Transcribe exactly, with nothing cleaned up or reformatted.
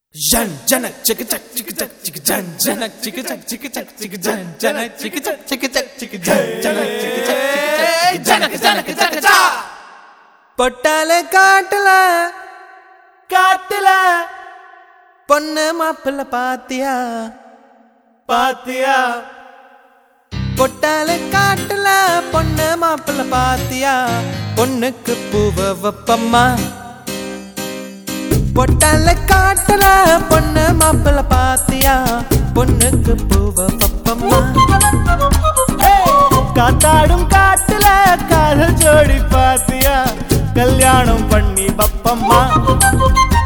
Jan janak chicka chak chicka chak chicka jan janak chicka chak chicka chak chicka jan janak chicka chak chicka chak chicka jan janak chicka chak chicka janak janak janak cha பொட்டால காட்டல காட்டல பொண்ணு மாப்பிள்ள பாத்தியா பாத்தியா பொட்டால காட்டல பொண்ணு மாப்பிள்ள பாத்தியா பொண்ணுக்கு பூவ வப்பம்மா பொட்டால காட்டல பொண்ணு மாப்பிள்ள பாத்தியா பொண்ணுக்கு பூவ வப்பம்மா காத்தாடும் காட்டுல காதல் ஜோடி பாத்தியா கல்யாணம் பண்ணி வப்பம்மா